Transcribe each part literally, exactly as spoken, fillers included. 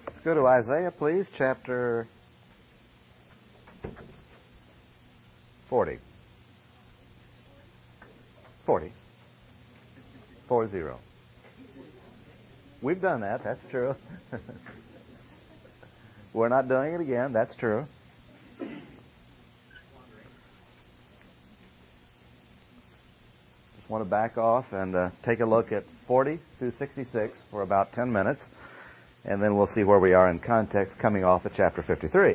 Let's go to Isaiah, please, chapter forty. forty. Four zero. We've done that, that's true. We're not doing it again, that's true. Just want to back off and uh, take a look at forty through sixty-six for about ten minutes, and then we'll see where we are in context coming off of chapter fifty-three.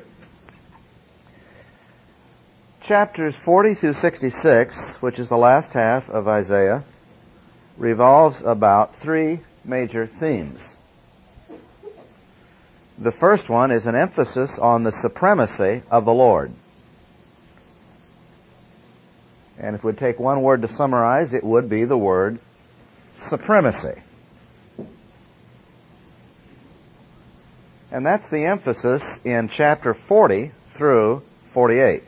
Chapters forty through sixty-six, which is the last half of Isaiah, revolves about three major themes. The first one is an emphasis on the supremacy of the Lord. And if we take one word to summarize, it would be the word supremacy. And that's the emphasis in chapter forty through forty-eight.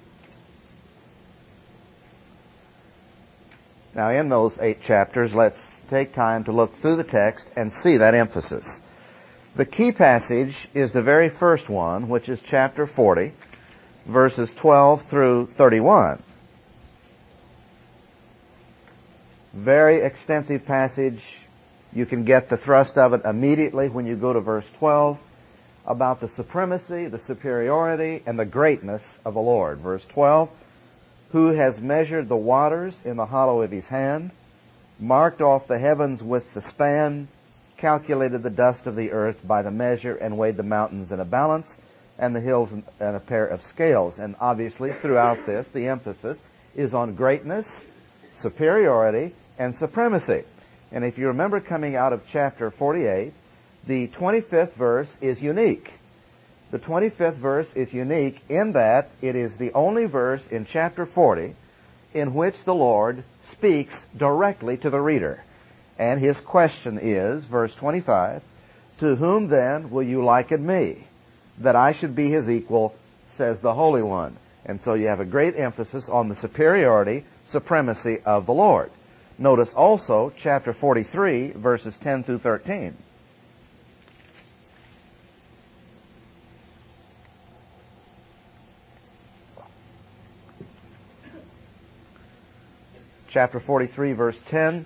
Now, in those eight chapters, let's take time to look through the text and see that emphasis. The key passage is the very first one, which is chapter forty, verses twelve through thirty-one. Very extensive passage. You can get the thrust of it immediately when you go to verse twelve, about the supremacy, the superiority, and the greatness of the Lord. Verse twelve, who has measured the waters in the hollow of his hand, marked off the heavens with the span, calculated the dust of the earth by the measure, and weighed the mountains in a balance, and the hills in a pair of scales. And obviously, throughout this, the emphasis is on greatness, superiority, and supremacy. And if you remember coming out of chapter forty-eight, the twenty-fifth verse is unique. The twenty-fifth verse is unique in that it is the only verse in chapter forty in which the Lord speaks directly to the reader. And his question is, verse twenty-five, to whom then will you liken me, that I should be his equal, says the Holy One. And so you have a great emphasis on the superiority, supremacy of the Lord. Notice also chapter forty-three, verses ten through thirteen. Chapter forty-three, verse ten.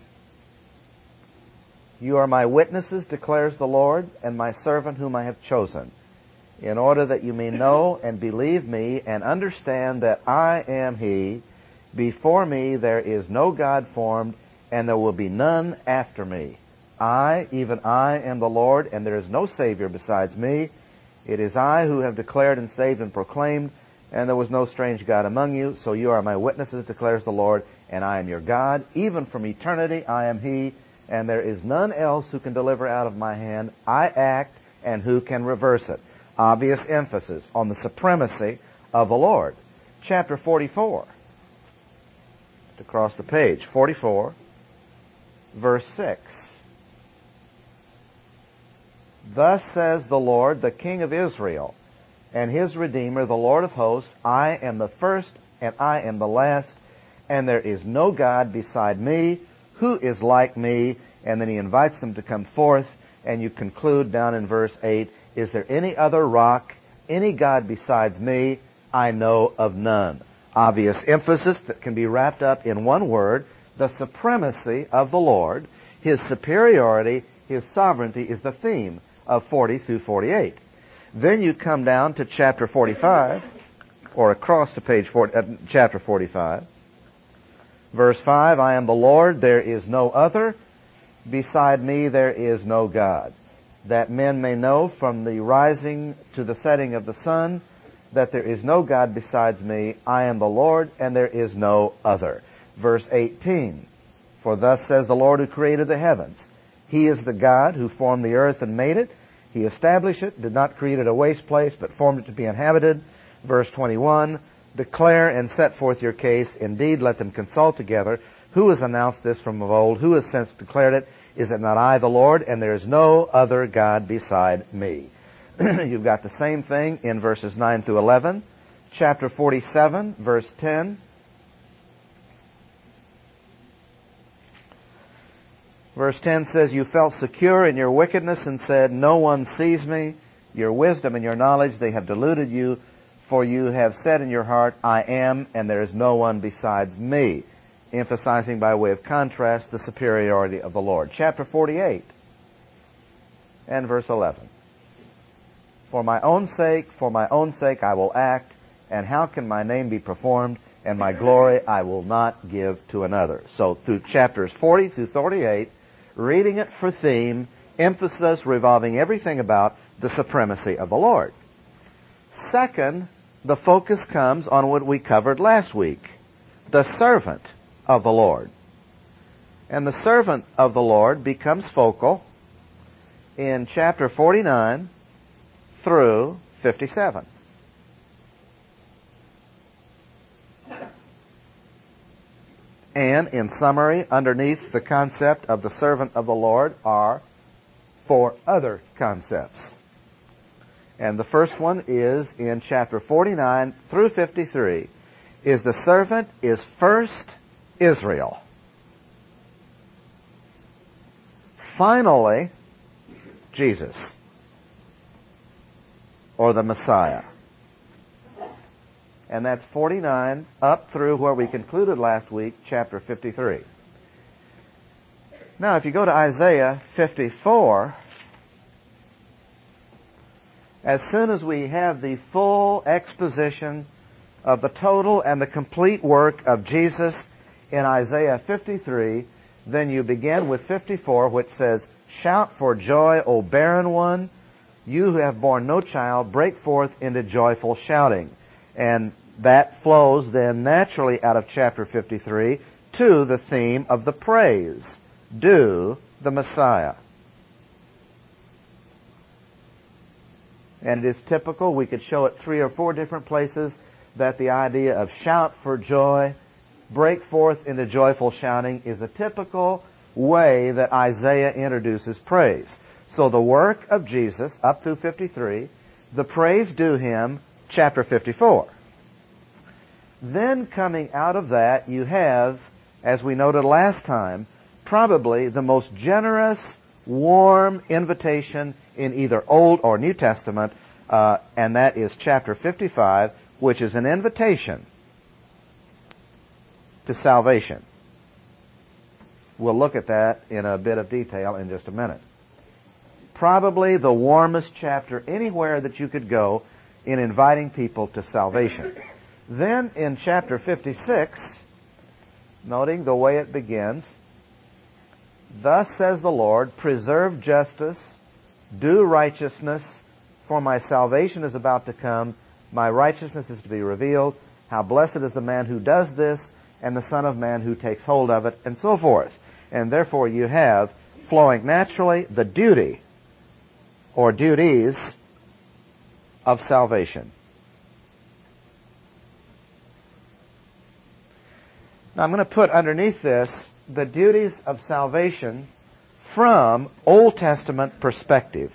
You are my witnesses, declares the Lord, and my servant whom I have chosen, in order that you may know and believe me and understand that I am he. Before me there is no God formed, and there will be none after me. I, even I, am the Lord, and there is no Savior besides me. It is I who have declared and saved and proclaimed, and there was no strange God among you. So you are my witnesses, declares the Lord, and I am your God. Even from eternity I am he, and there is none else who can deliver out of my hand. I act, and who can reverse it? Obvious emphasis on the supremacy of the Lord. Chapter forty-four. To cross the page, forty-four, verse six. Thus says the Lord, the King of Israel, and his Redeemer, the Lord of hosts, I am the first, and I am the last, and there is no God beside me. Who is like me? And then he invites them to come forth, and you conclude down in verse eight, is there any other rock, any God besides me? I know of none. Obvious emphasis that can be wrapped up in one word, the supremacy of the Lord. His superiority, his sovereignty is the theme of forty through forty-eight. Then you come down to chapter forty-five, or across to page forty, uh, chapter forty-five. Verse five, I am the Lord, there is no other. Beside me there is no God. That men may know from the rising to the setting of the sun that there is no God besides me. I am the Lord, and there is no other. Verse eighteen, for thus says the Lord who created the heavens. He is the God who formed the earth and made it. He established it, did not create it a waste place, but formed it to be inhabited. Verse twenty-one, declare and set forth your case. Indeed, let them consult together. Who has announced this from of old? Who has since declared it? Is it not I, the Lord? And there is no other God beside me. You've got the same thing in verses nine through eleven. Chapter forty-seven, verse ten. Verse ten says, you felt secure in your wickedness and said, no one sees me. your wisdom and your knowledge, they have deluded you, for you have said in your heart, I am, and there is no one besides me, emphasizing by way of contrast the superiority of the Lord. Chapter forty-eight and verse eleven. For my own sake, for my own sake I will act, and how can my name be performed, and my glory I will not give to another. So through chapters forty through forty-eight, reading it for theme, emphasis revolving everything about the supremacy of the Lord. Second, the focus comes on what we covered last week, the servant of the Lord. And the servant of the Lord becomes focal in chapter forty-nine through fifty-seven. And in summary, underneath the concept of the servant of the Lord are four other concepts. And the first one is in chapter forty-nine through fifty-three, is the servant is first Israel. Finally, Jesus, or the Messiah. And that's forty-nine up through where we concluded last week, chapter fifty-three. Now, if you go to Isaiah fifty-four, as soon as we have the full exposition of the total and the complete work of Jesus in Isaiah fifty-three, then you begin with fifty-four, which says, Shout for joy, O barren one, you who have borne no child, break forth into joyful shouting. And that flows then naturally out of chapter fifty-three to the theme of the praise due the Messiah. And it is typical, we could show it three or four different places, that the idea of shout for joy, break forth into joyful shouting is a typical way that Isaiah introduces praise. So the work of Jesus up through fifty-three, the praise due him, chapter fifty-four. Then coming out of that, you have, as we noted last time, probably the most generous, warm invitation in either Old or New Testament, uh, and that is chapter fifty-five, which is an invitation to salvation. We'll look at that in a bit of detail in just a minute. Probably the warmest chapter anywhere that you could go in inviting people to salvation. Then in chapter fifty-six, noting the way it begins, Thus says the Lord, preserve justice, do righteousness, for my salvation is about to come, my righteousness is to be revealed. How blessed is the man who does this, and the Son of Man who takes hold of it, and so forth. And therefore you have, flowing naturally, the duty, or duties, of salvation. Now I'm going to put underneath this the duties of salvation from Old Testament perspective.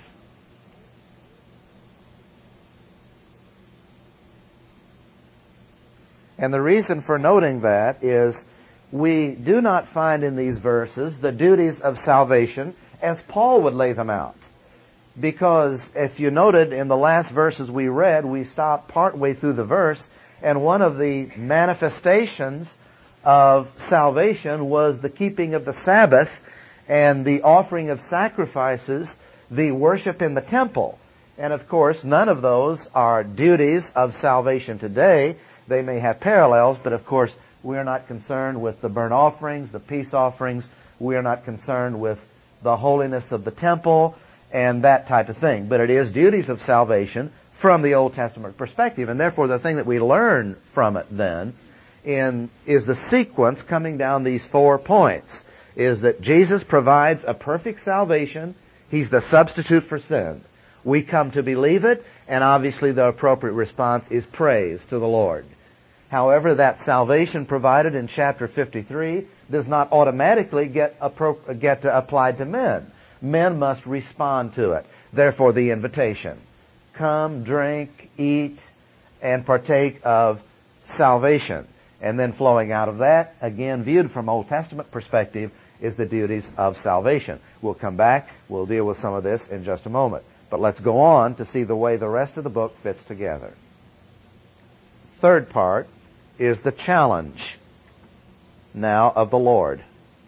And the reason for noting that is we do not find in these verses the duties of salvation as Paul would lay them out. Because if you noted in the last verses we read, we stopped partway through the verse, and one of the manifestations of salvation was the keeping of the Sabbath and the offering of sacrifices, the worship in the temple. And of course, none of those are duties of salvation today. They may have parallels, but of course, we are not concerned with the burnt offerings, the peace offerings. We are not concerned with the holiness of the temple and that type of thing. But it is duties of salvation from the Old Testament perspective. And therefore, the thing that we learn from it then in is the sequence coming down these four points, is that Jesus provides a perfect salvation. He's the substitute for sin. We come to believe it, and obviously the appropriate response is praise to the Lord. However, that salvation provided in chapter fifty-three does not automatically get, appro- get applied to men. Men must respond to it. Therefore, the invitation. Come, drink, eat, and partake of salvation. And then flowing out of that, again viewed from Old Testament perspective, is the duties of salvation. We'll come back. We'll deal with some of this in just a moment. But let's go on to see the way the rest of the book fits together. Third part is the challenge now of the Lord.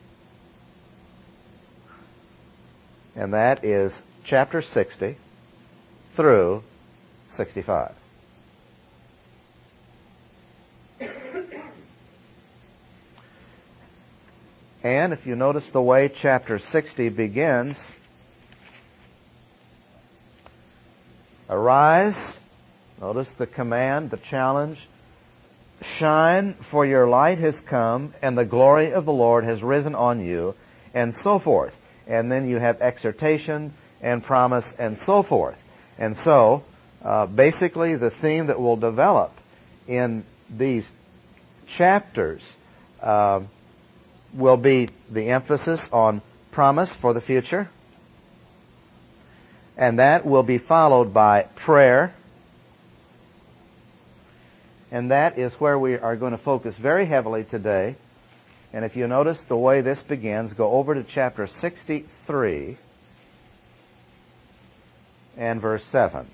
And that is chapter sixty through sixty-five. And if you notice the way chapter sixty begins, arise, notice the command, the challenge, shine, for your light has come, and the glory of the Lord has risen on you, and so forth. And then you have exhortation and promise and so forth. And so, uh, basically the theme that will develop in these chapters uh, will be the emphasis on promise for the future. And that will be followed by prayer. And that is where we are going to focus very heavily today. And if you notice the way this begins, go over to chapter sixty-three and verse seven.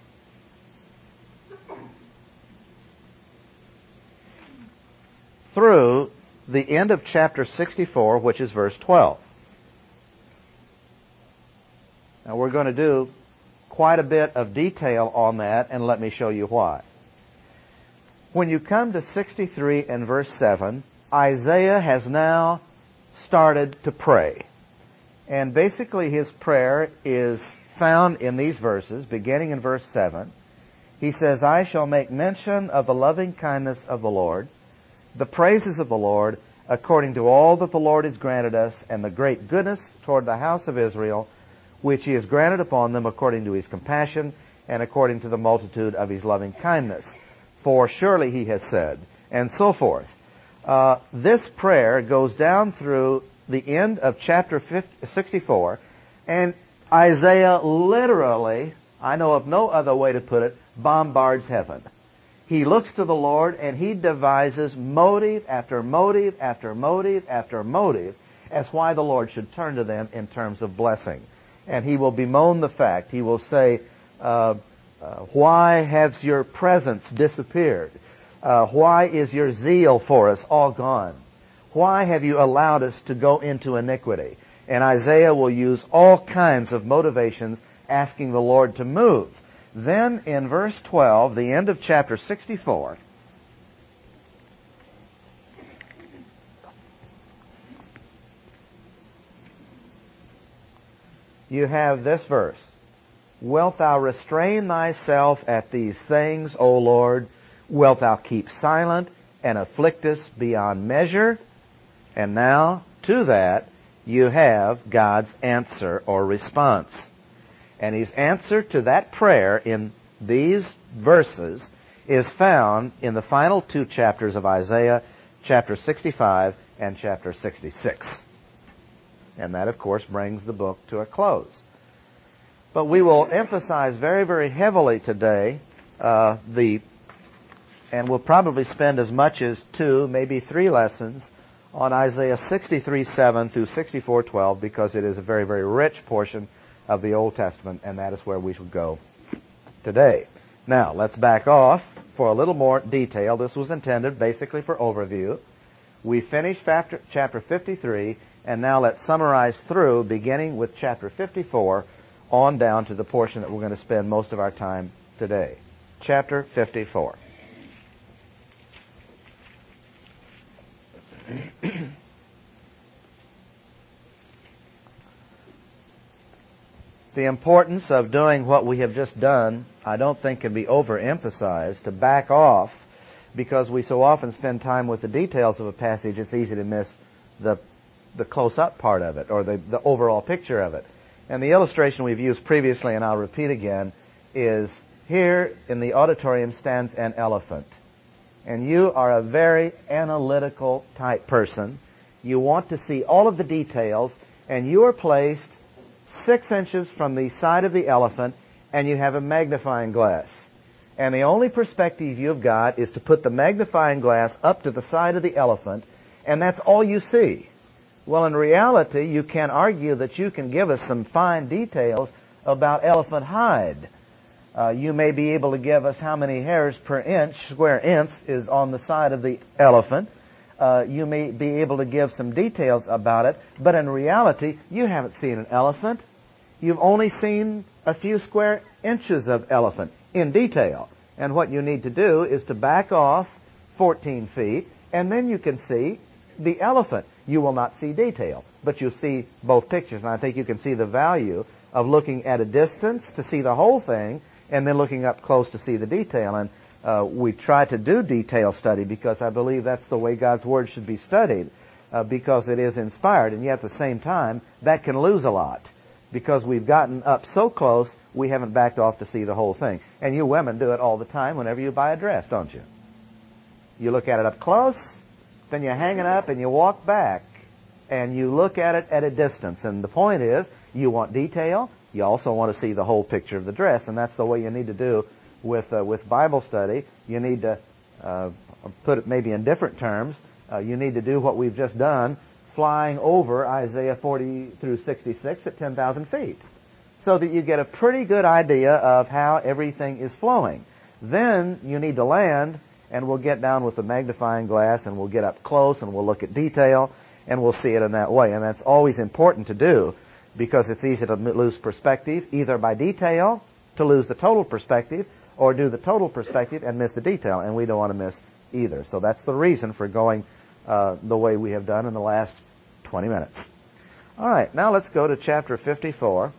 Through the end of chapter sixty-four, which is verse twelve. Now we're going to do quite a bit of detail on that, and let me show you why. When you come to sixty-three and verse seven, Isaiah has now started to pray. And basically his prayer is found in these verses, beginning in verse seven. He says, I shall make mention of the loving kindness of the Lord, the praises of the Lord, according to all that the Lord has granted us, and the great goodness toward the house of Israel, which he has granted upon them according to his compassion, and according to the multitude of his loving kindness. For surely he has said, and so forth. Uh, this prayer goes down through the end of chapter sixty-four, and Isaiah literally, I know of no other way to put it, bombards heaven. He looks to the Lord and he devises motive after motive after motive after motive as why the Lord should turn to them in terms of blessing. And he will bemoan the fact. He will say, uh, uh, why has your presence disappeared? Uh, why is your zeal for us all gone? Why have you allowed us to go into iniquity? And Isaiah will use all kinds of motivations asking the Lord to move. Then in verse twelve, the end of chapter sixty-four, you have this verse. Wilt thou restrain thyself at these things, O Lord? Wilt thou keep silent and afflict us beyond measure? And now, to that, you have God's answer or response. And his answer to that prayer in these verses is found in the final two chapters of Isaiah, chapter sixty-five and chapter sixty-six. And that, of course, brings the book to a close. But we will emphasize very, very heavily today uh, the, and we'll probably spend as much as two, maybe three lessons on Isaiah sixty-three seven through sixty-four twelve, because it is a very, very rich portion of the Old Testament, and that is where we should go today. Now, let's back off for a little more detail. This was intended basically for overview. We finished chapter fifty-three, and now let's summarize through, beginning with chapter fifty-four, on down to the portion that we're going to spend most of our time today. Chapter fifty-four. The importance of doing what we have just done, I don't think can be overemphasized. To back off, because we so often spend time with the details of a passage, it's easy to miss the the close-up part of it, or the, the overall picture of it. And the illustration we've used previously, and I'll repeat again, is here in the auditorium stands an elephant. And you are a very analytical type person. You want to see all of the details, and you are placed six inches from the side of the elephant, and you have a magnifying glass. And the only perspective you've got is to put the magnifying glass up to the side of the elephant, and that's all you see. Well, in reality, you can argue that you can give us some fine details about elephant hide. Uh, you may be able to give us how many hairs per inch, square inch, is on the side of the elephant. Uh, you may be able to give some details about it, but in reality, you haven't seen an elephant. You've only seen a few square inches of elephant in detail. And what you need to do is to back off fourteen feet, and then you can see the elephant. You will not see detail, but you'll see both pictures. And I think you can see the value of looking at a distance to see the whole thing, and then looking up close to see the detail. And uh, we try to do detail study because I believe that's the way God's Word should be studied, uh, because it is inspired. And yet at the same time, that can lose a lot because we've gotten up so close, we haven't backed off to see the whole thing. And you women do it all the time whenever you buy a dress, don't you? You look at it up close, then you hang it up and you walk back, and you look at it at a distance. And the point is, you want detail. You also want to see the whole picture of the dress, and that's the way you need to do with uh, with Bible study. You need to uh, put it maybe in different terms. Uh, you need to do what we've just done, flying over Isaiah forty through sixty-six at ten thousand feet, so that you get a pretty good idea of how everything is flowing. Then you need to land, and we'll get down with the magnifying glass, and we'll get up close, and we'll look at detail, and we'll see it in that way. And that's always important to do, because it's easy to lose perspective, either by detail, to lose the total perspective, or do the total perspective and miss the detail, and we don't want to miss either. So that's the reason for going uh, the way we have done in the last twenty minutes. All right, now let's go to chapter fifty-four.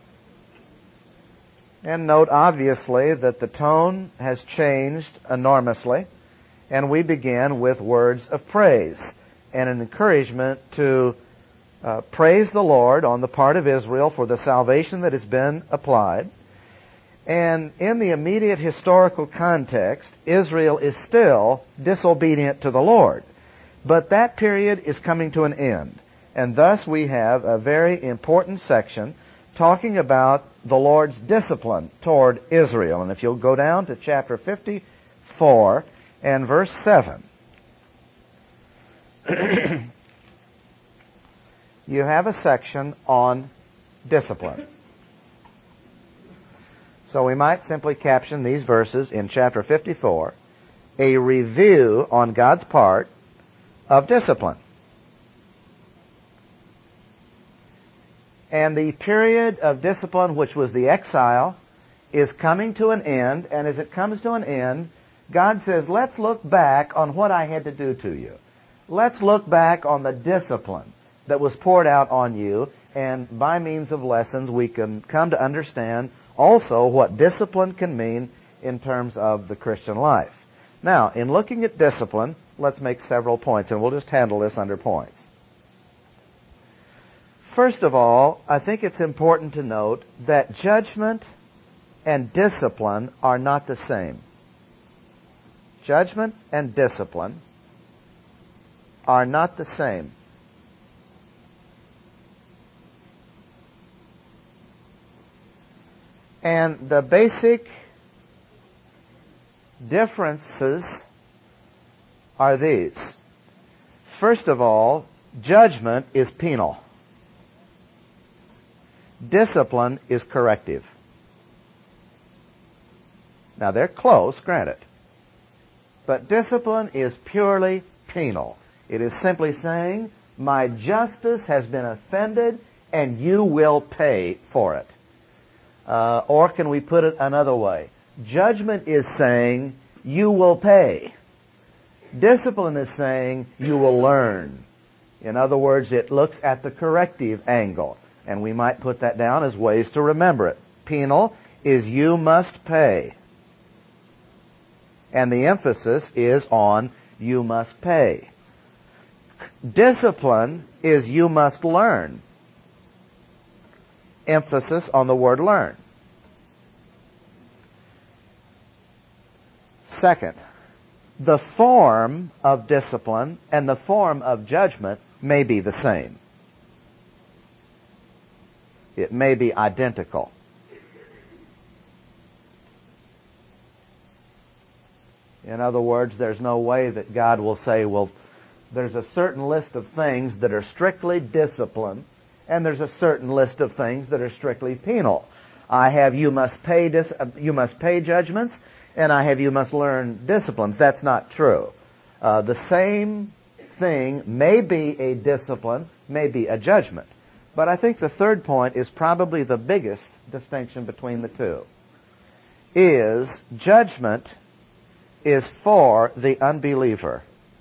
And note, obviously, that the tone has changed enormously, and we begin with words of praise and an encouragement to uh, praise the Lord on the part of Israel for the salvation that has been applied. And in the immediate historical context, Israel is still disobedient to the Lord. But that period is coming to an end. And thus we have a very important section talking about the Lord's discipline toward Israel. And if you'll go down to chapter fifty-four and verse seven, you have a section on discipline. So we might simply caption these verses in chapter fifty-four, a review on God's part of discipline. And the period of discipline, which was the exile, is coming to an end. And as it comes to an end, God says, let's look back on what I had to do to you. Let's look back on the discipline that was poured out on you. And by means of lessons, we can come to understand also what discipline can mean in terms of the Christian life. Now, in looking at discipline, let's make several points, and we'll just handle this under points. First of all, I think it's important to note that judgment and discipline are not the same. Judgment and discipline are not the same. And the basic differences are these. First of all, judgment is penal. Discipline is corrective. Now, they're close, granted. But discipline is purely penal. It is simply saying, my justice has been offended, and you will pay for it. Uh, or can we put it another way? Judgment is saying, you will pay. Discipline is saying, you will learn. In other words, it looks at the corrective angle. And we might put that down as ways to remember it. Penal is you must pay. And the emphasis is on you must pay. Discipline is you must learn. Emphasis on the word learn. Second, the form of discipline and the form of judgment may be the same. It may be identical. In other words, there's no way that God will say, well, there's a certain list of things that are strictly discipline, and there's a certain list of things that are strictly penal. I have you must pay dis- you must pay judgments, and I have you must learn disciplines. That's not true. Uh, the same thing may be a discipline, may be a judgment. But I think the third point is probably the biggest distinction between the two. Is judgment is for the unbeliever.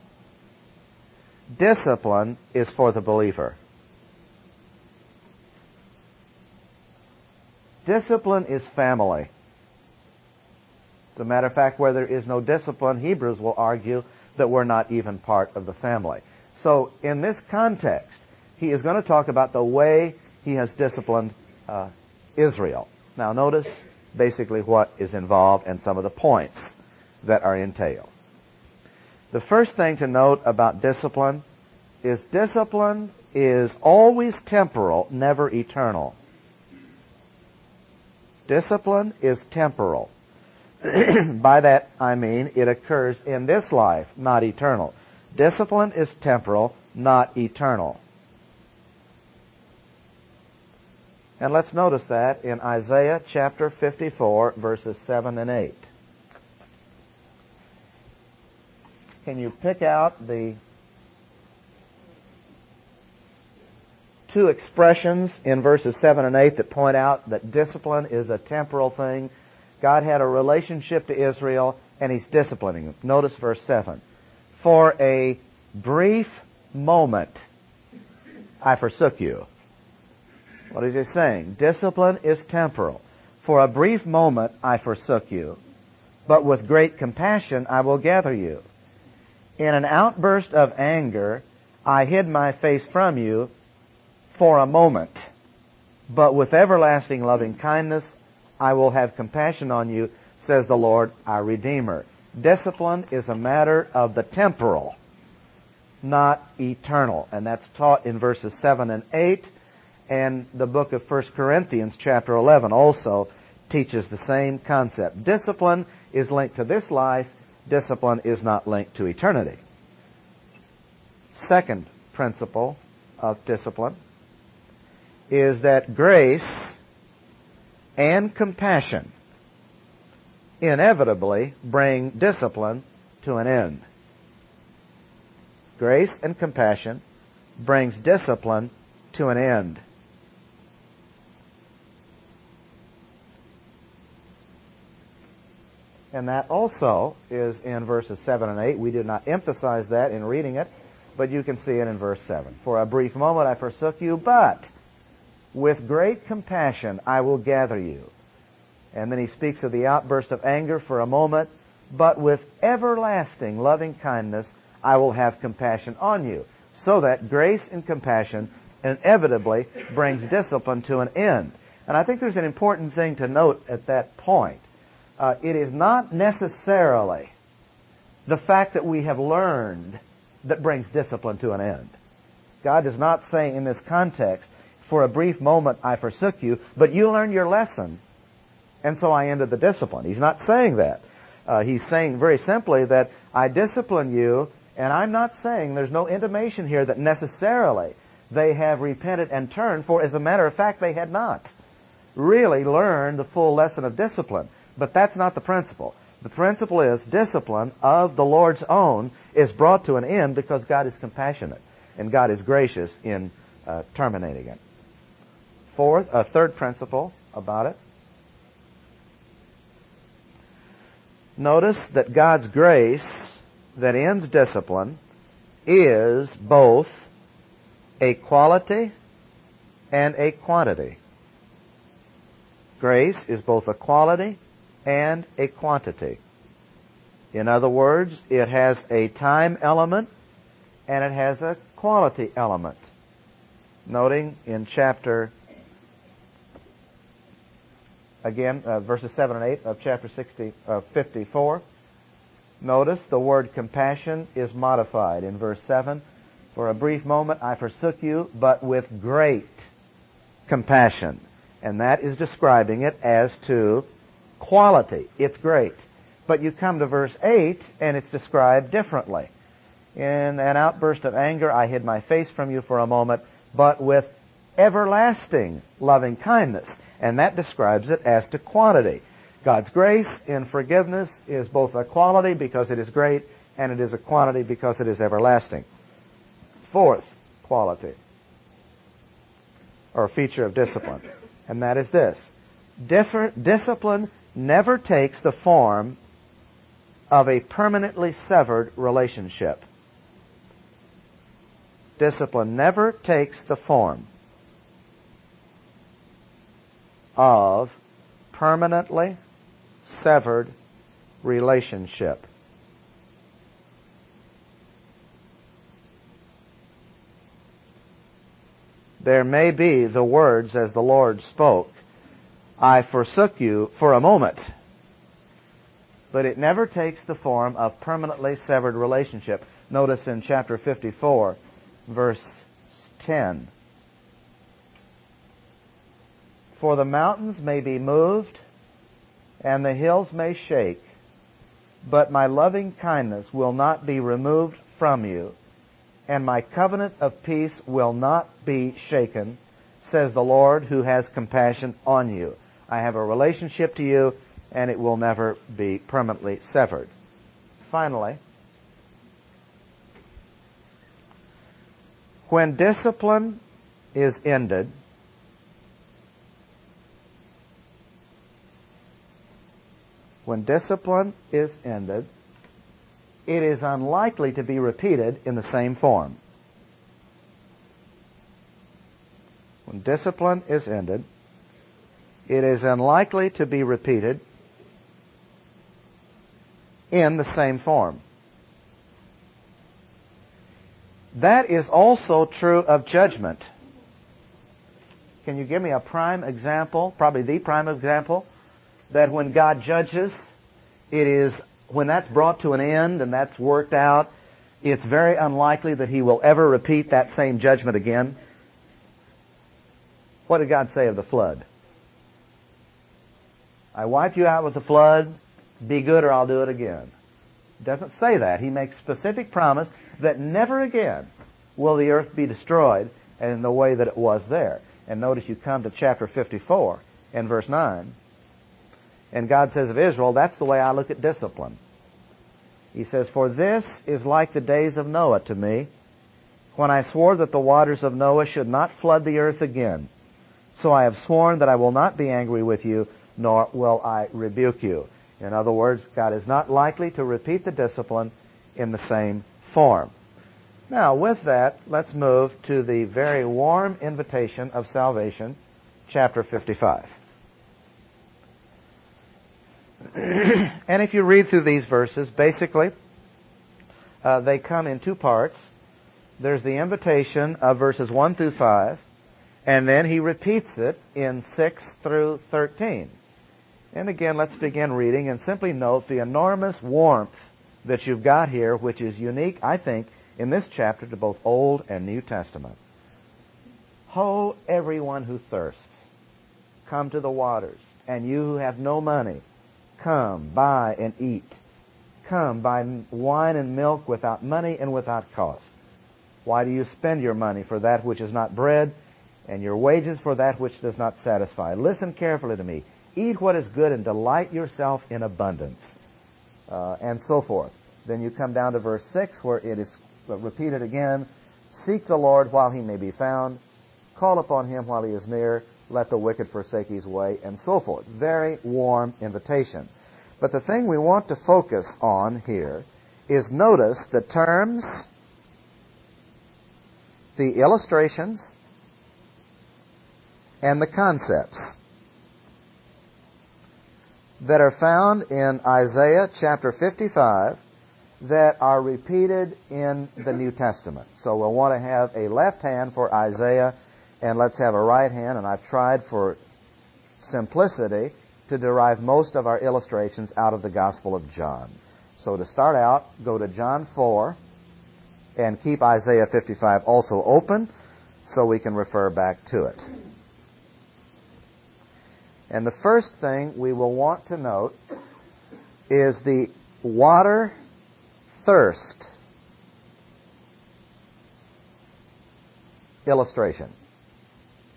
Discipline is for the believer. Discipline is family. As a matter of fact, where there is no discipline, Hebrews will argue that we're not even part of the family. So in this context, he is going to talk about the way he has disciplined uh, Israel. Now notice basically what is involved and some of the points that are entailed. The first thing to note about discipline is discipline is always temporal, never eternal. Discipline is temporal. By that I mean it occurs in this life, not eternal. Discipline is temporal, not eternal. And let's notice that in Isaiah chapter fifty-four, verses seven and eight. Can you pick out the two expressions in verses seven and eight that point out that discipline is a temporal thing? God had a relationship to Israel, and He's disciplining them. Notice verse seven. For a brief moment I forsook you. What is He saying? Discipline is temporal. For a brief moment I forsook you, but with great compassion I will gather you. In an outburst of anger I hid my face from you for a moment, but with everlasting loving kindness I will have compassion on you, says the Lord, our Redeemer. Discipline is a matter of the temporal, not eternal. And that's taught in verses seven and eight. And the book of First Corinthians chapter eleven also teaches the same concept. Discipline is linked to this life. Discipline is not linked to eternity. Second principle of discipline is that grace and compassion inevitably bring discipline to an end. Grace and compassion brings discipline to an end. And that also is in verses seven and eight. We did not emphasize that in reading it, but you can see it in verse seven. For a brief moment I forsook you, but with great compassion I will gather you. And then he speaks of the outburst of anger for a moment, but with everlasting loving kindness I will have compassion on you, so that grace and compassion inevitably brings discipline to an end. And I think there's an important thing to note at that point. Uh, it is not necessarily the fact that we have learned that brings discipline to an end. God is not saying in this context, for a brief moment I forsook you, but you learned your lesson, and so I ended the discipline. He's not saying that. Uh, he's saying very simply that I discipline you, and I'm not saying, there's no intimation here that necessarily they have repented and turned, for as a matter of fact they had not really learned the full lesson of discipline. But that's not the principle. The principle is discipline of the Lord's own is brought to an end because God is compassionate and God is gracious in uh, terminating it. Fourth, a third principle about it. Notice that God's grace that ends discipline is both a quality and a quantity. Grace is both a quality and a quantity. In other words, it has a time element and it has a quality element. Noting in chapter, again, uh, verses seven and eight of chapter sixty, uh, fifty-four, notice the word compassion is modified in verse seven. For a brief moment I forsook you, but with great compassion. And that is describing it as to quality. It's great. But you come to verse eight, and it's described differently. In an outburst of anger, I hid my face from you for a moment, but with everlasting loving kindness. And that describes it as to quantity. God's grace in forgiveness is both a quality because it is great, and it is a quantity because it is everlasting. Fourth quality, or feature of discipline, and that is this. Different, discipline never takes the form of a permanently severed relationship. Discipline never takes the form of permanently severed relationship. There may be the words as the Lord spoke, I forsook you for a moment. But it never takes the form of permanently severed relationship. Notice in chapter fifty-four, verse ten. For the mountains may be moved, and the hills may shake, but my loving kindness will not be removed from you, and my covenant of peace will not be shaken, says the Lord who has compassion on you. I have a relationship to you, and it will never be permanently severed. Finally, when discipline is ended, when discipline is ended, it is unlikely to be repeated in the same form. When discipline is ended, it is unlikely to be repeated in the same form. That is also true of judgment. Can you give me a prime example, probably the prime example, that when God judges, it is, when that's brought to an end and that's worked out, it's very unlikely that He will ever repeat that same judgment again? What did God say of the flood? I wiped you out with the flood, be good or I'll do it again. He doesn't say that. He makes specific promise that never again will the earth be destroyed in the way that it was there. And notice you come to chapter fifty-four and verse nine, and God says of Israel, that's the way I look at discipline. He says, for this is like the days of Noah to me, when I swore that the waters of Noah should not flood the earth again. So I have sworn that I will not be angry with you, nor will I rebuke you. In other words, God is not likely to repeat the discipline in the same form. Now, with that, let's move to the very warm invitation of salvation, chapter fifty-five. And if you read through these verses, basically, uh, they come in two parts. There's the invitation of verses one through five, and then he repeats it in six through thirteen. And again, let's begin reading and simply note the enormous warmth that you've got here, which is unique, I think, in this chapter to both Old and New Testament. Ho, everyone who thirsts, come to the waters, and you who have no money, come, buy and eat. Come, buy wine and milk without money and without cost. Why do you spend your money for that which is not bread, and your wages for that which does not satisfy? Listen carefully to me. Eat what is good and delight yourself in abundance. Uh, and so forth. Then you come down to verse six where it is repeated again. Seek the Lord while He may be found. Call upon Him while He is near. Let the wicked forsake his way, and so forth. Very warm invitation. But the thing we want to focus on here is notice the terms, the illustrations, and the concepts that are found in Isaiah chapter fifty-five that are repeated in the New Testament. So we'll want to have a left hand for Isaiah, and let's have a right hand, and I've tried for simplicity to derive most of our illustrations out of the Gospel of John. So to start out, go to John four and keep Isaiah fifty-five also open so we can refer back to it. And the first thing we will want to note is the water thirst illustration.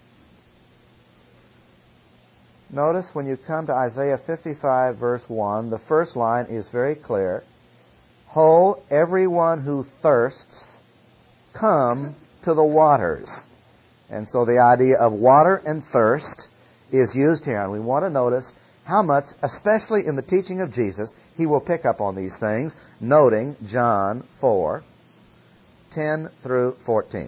Notice when you come to Isaiah fifty-five, verse one, the first line is very clear. Ho, everyone who thirsts, come to the waters. And so the idea of water and thirst is used here. And we want to notice how much, especially in the teaching of Jesus, he will pick up on these things, noting John four, ten through fourteen.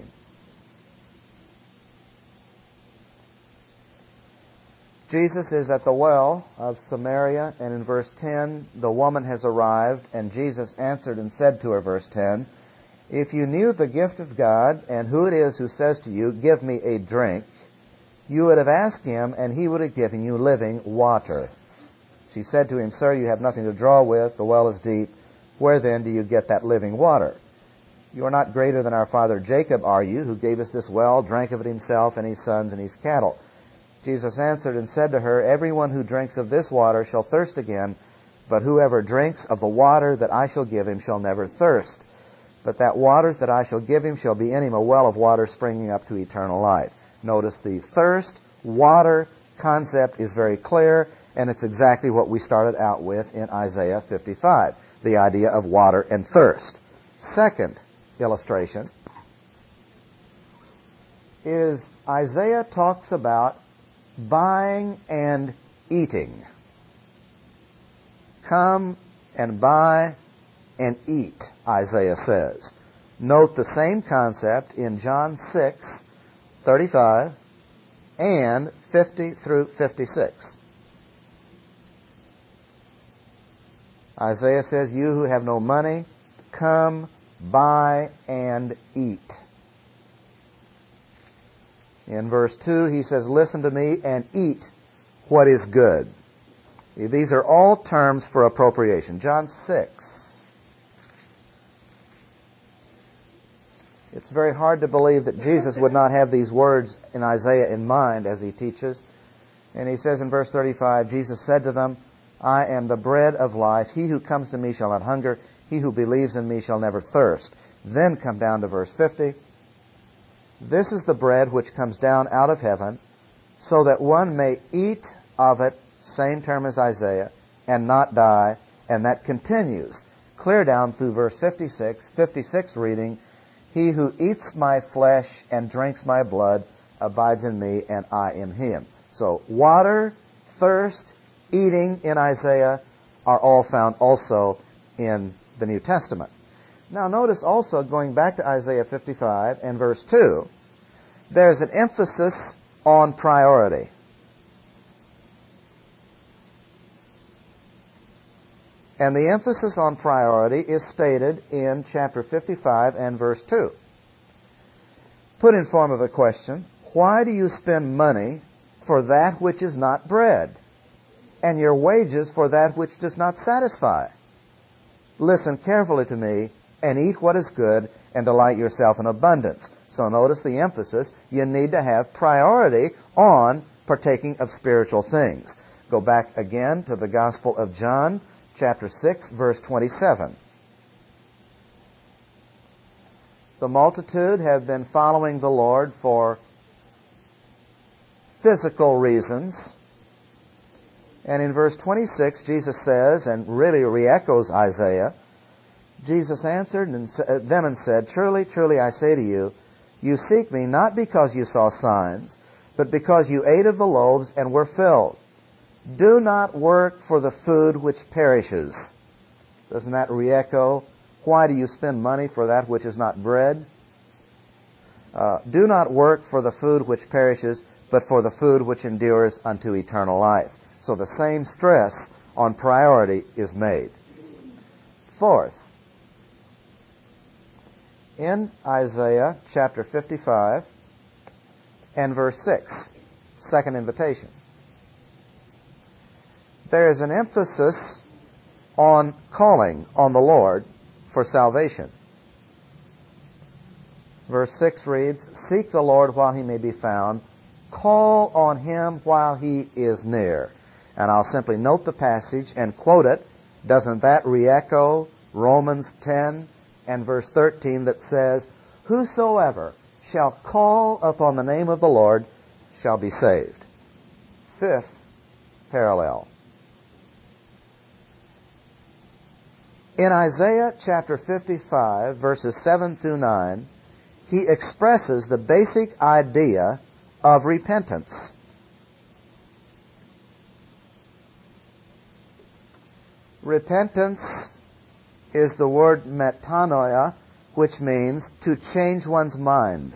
Jesus is at the well of Samaria, and in verse ten, the woman has arrived, and Jesus answered and said to her, verse ten, if you knew the gift of God and who it is who says to you, give me a drink, you would have asked him, and he would have given you living water. She said to him, sir, you have nothing to draw with, the well is deep. Where then do you get that living water? You are not greater than our father Jacob, are you, who gave us this well, drank of it himself, and his sons, and his cattle? Jesus answered and said to her, everyone who drinks of this water shall thirst again, but whoever drinks of the water that I shall give him shall never thirst. But that water that I shall give him shall be in him a well of water springing up to eternal life. Notice the thirst, water concept is very clear, and it's exactly what we started out with in Isaiah fifty-five, the idea of water and thirst. Second illustration is Isaiah talks about buying and eating. Come and buy and eat, Isaiah says. Note the same concept in John six, thirty-five and fifty through fifty-six. Isaiah says, you who have no money, come, buy, and eat. In verse two, he says, listen to me and eat what is good. These are all terms for appropriation. John six. It's very hard to believe that Jesus would not have these words in Isaiah in mind as he teaches. And he says in verse thirty-five, Jesus said to them, I am the bread of life. He who comes to me shall not hunger. He who believes in me shall never thirst. Then come down to verse fifty. This is the bread which comes down out of heaven, so that one may eat of it, same term as Isaiah, and not die. And that continues clear down through verse fifty-six, fifty-six reading, he who eats my flesh and drinks my blood abides in me, and I in him. So water, thirst, eating in Isaiah are all found also in the New Testament. Now notice also, going back to Isaiah fifty-five and verse two, there's an emphasis on priority. And the emphasis on priority is stated in chapter fifty-five and verse two. Put in form of a question, why do you spend money for that which is not bread, and your wages for that which does not satisfy? Listen carefully to me, and eat what is good, and delight yourself in abundance. So notice the emphasis. You need to have priority on partaking of spiritual things. Go back again to the Gospel of John, chapter six, verse twenty-seven. The multitude have been following the Lord for physical reasons. And in verse twenty-six, Jesus says, and really re-echoes Isaiah, Jesus answered them and said, truly, truly, I say to you, you seek me not because you saw signs, but because you ate of the loaves and were filled. Do not work for the food which perishes. Doesn't that re-echo? Why do you spend money for that which is not bread? Uh, do not work for the food which perishes, but for the food which endures unto eternal life. So the same stress on priority is made. Fourth, in Isaiah chapter fifty-five and verse six, second invitation, there is an emphasis on calling on the Lord for salvation. Verse six reads, seek the Lord while he may be found, call on him while he is near. And I'll simply note the passage and quote it. Doesn't that re-echo Romans ten and verse thirteen that says, whosoever shall call upon the name of the Lord shall be saved? Fifth parallel. In Isaiah chapter fifty-five, verses seven through nine, he expresses the basic idea of repentance. Repentance is the word metanoia, which means to change one's mind.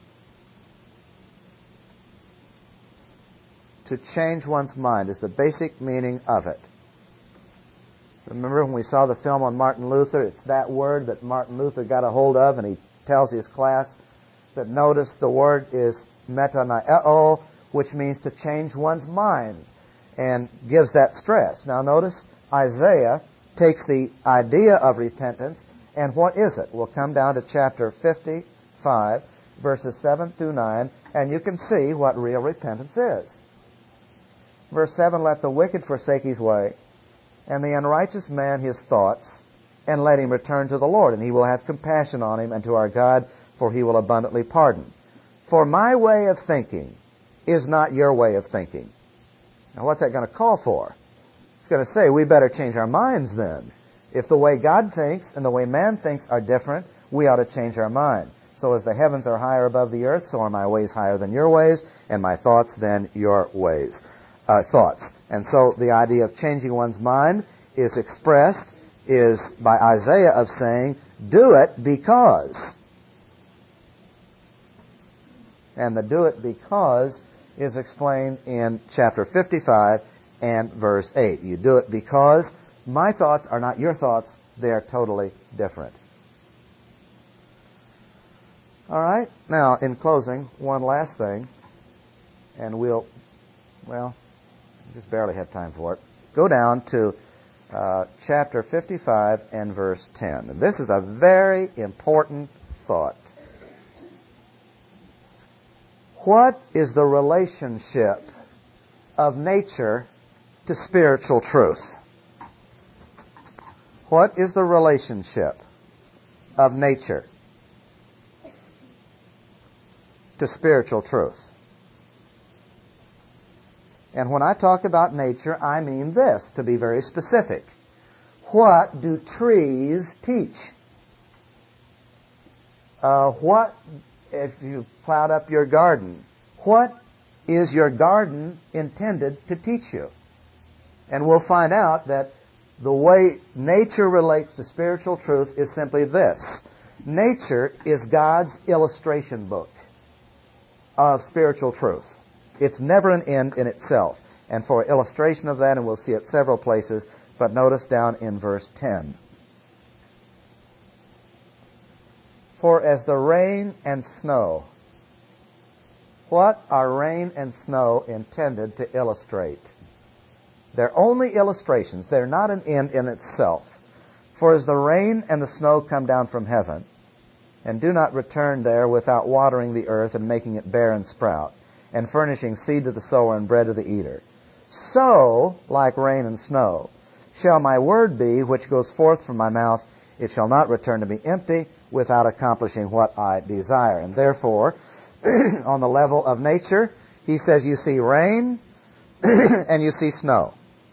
To change one's mind is the basic meaning of it. Remember when we saw the film on Martin Luther, it's that word that Martin Luther got a hold of, and he tells his class that notice the word is metanoeo, which means to change one's mind, and gives that stress. Now notice Isaiah takes the idea of repentance, and what is it? We'll come down to chapter fifty-five, verses seven through nine, and you can see what real repentance is. Verse seven, let the wicked forsake his way, and the unrighteous man his thoughts, and let him return to the Lord, and he will have compassion on him, and to our God, for he will abundantly pardon. For my way of thinking is not your way of thinking. Now what's that going to call for? It's going to say we better change our minds then. If the way God thinks and the way man thinks are different, we ought to change our mind. So as the heavens are higher above the earth, so are my ways higher than your ways, and my thoughts than your ways. Uh, thoughts. And so the idea of changing one's mind is expressed is by Isaiah of saying, do it because. And the do it because is explained in chapter fifty-five and verse eight. You do it because my thoughts are not your thoughts. They are totally different. All right. Now, in closing, one last thing, and we'll, well, just barely have time for it. Go down to uh, chapter fifty-five and verse ten. This is a very important thought. What is the relationship of nature to spiritual truth? What is the relationship of nature to spiritual truth? And when I talk about nature, I mean this, to be very specific. What do trees teach? Uh, what, if you plowed up your garden, what is your garden intended to teach you? And we'll find out that the way nature relates to spiritual truth is simply this. Nature is God's illustration book of spiritual truth. It's never an end in itself. And for illustration of that, and we'll see it several places, but notice down in verse ten. For as the rain and snow, what are rain and snow intended to illustrate? They're only illustrations. They're not an end in itself. For as the rain and the snow come down from heaven, and do not return there without watering the earth and making it bear and sprout, and furnishing seed to the sower and bread to the eater, so, like rain and snow, shall my word be which goes forth from my mouth. It shall not return to me empty, without accomplishing what I desire. And therefore, on the level of nature, he says you see rain and you see snow.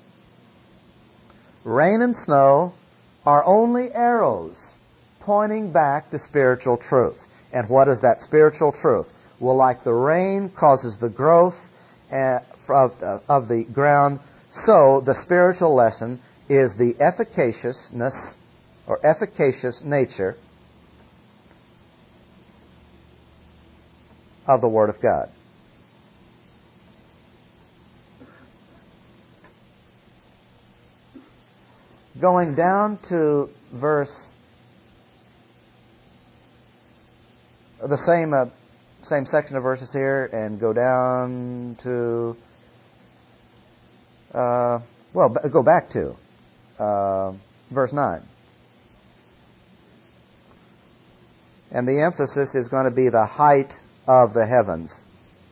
Rain and snow are only arrows pointing back to spiritual truth. And what is that spiritual truth? Well, like the rain causes the growth of, of the ground, so the spiritual lesson is the efficaciousness or efficacious nature of the Word of God. Going down to verse, the same uh, same section of verses here, and go down to, uh, well, go back to uh, verse nine. And the emphasis is going to be the height of the heavens.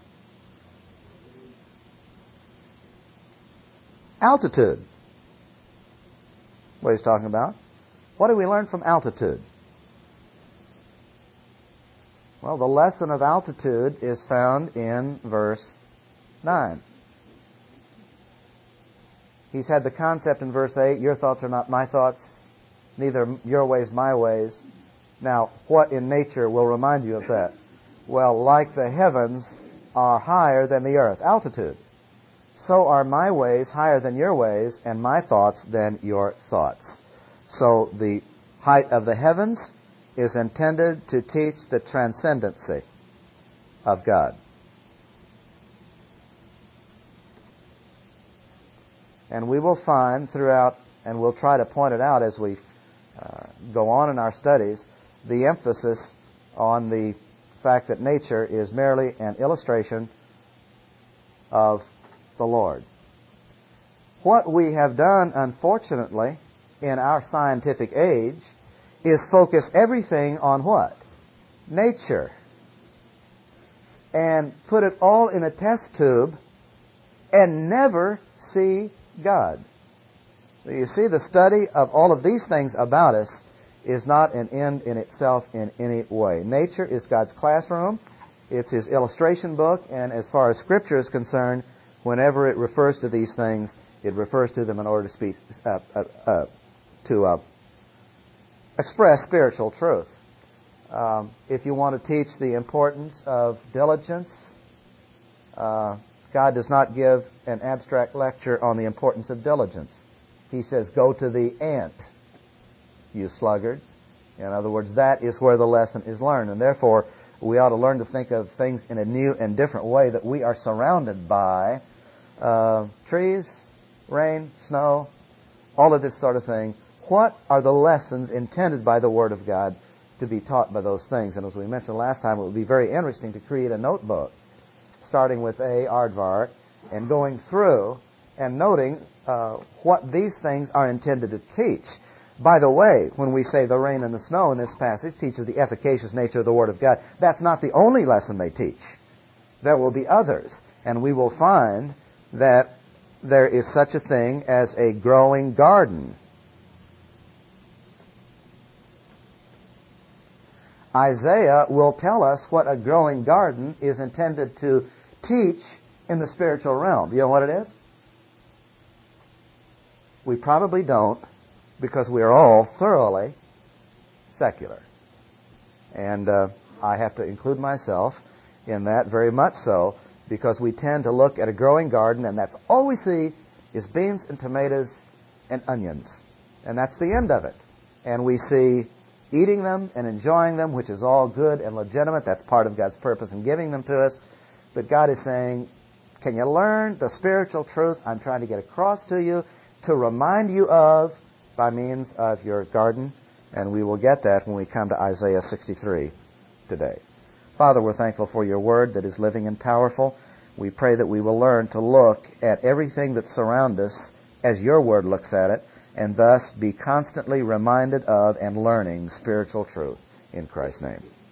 Altitude. What he's talking about. What do we learn from altitude? Well, the lesson of altitude is found in verse nine. He's had the concept in verse eight, your thoughts are not my thoughts, neither your ways my ways. Now, what in nature will remind you of that? Well, like the heavens are higher than the earth, altitude, so are my ways higher than your ways, and my thoughts than your thoughts. So the height of the heavens is intended to teach the transcendency of God. And we will find throughout, and we'll try to point it out as we uh, go on in our studies, the emphasis on the fact that nature is merely an illustration of the Lord. What we have done, unfortunately, in our scientific age is focus everything on what? Nature. And put it all in a test tube and never see God. You see, the study of all of these things about us is not an end in itself in any way. Nature is God's classroom. It's His illustration book, and as far as Scripture is concerned, whenever it refers to these things, it refers to them in order to speak, uh, uh, uh, to uh, express spiritual truth. Um, if you want to teach the importance of diligence, uh, God does not give an abstract lecture on the importance of diligence. He says, go to the ant, you sluggard. In other words, that is where the lesson is learned. And therefore, we ought to learn to think of things in a new and different way, that we are surrounded by uh, trees, rain, snow, all of this sort of thing. What are the lessons intended by the Word of God to be taught by those things? And as we mentioned last time, it would be very interesting to create a notebook, starting with A, aardvark, and going through and noting uh, what these things are intended to teach. By the way, when we say the rain and the snow in this passage teaches the efficacious nature of the Word of God, that's not the only lesson they teach. There will be others, and we will find that there is such a thing as a growing garden. Isaiah will tell us what a growing garden is intended to teach in the spiritual realm. You know what it is? We probably don't, because we are all thoroughly secular. And uh, I have to include myself in that, very much so, because we tend to look at a growing garden, and that's all we see is beans and tomatoes and onions. And that's the end of it. And we see eating them and enjoying them, which is all good and legitimate. That's part of God's purpose in giving them to us. But God is saying, can you learn the spiritual truth I'm trying to get across to you, to remind you of, by means of your garden? And we will get that when we come to Isaiah sixty-three today. Father, we're thankful for your word that is living and powerful. We pray that we will learn to look at everything that surrounds us as your word looks at it, and thus be constantly reminded of and learning spiritual truth. In Christ's name.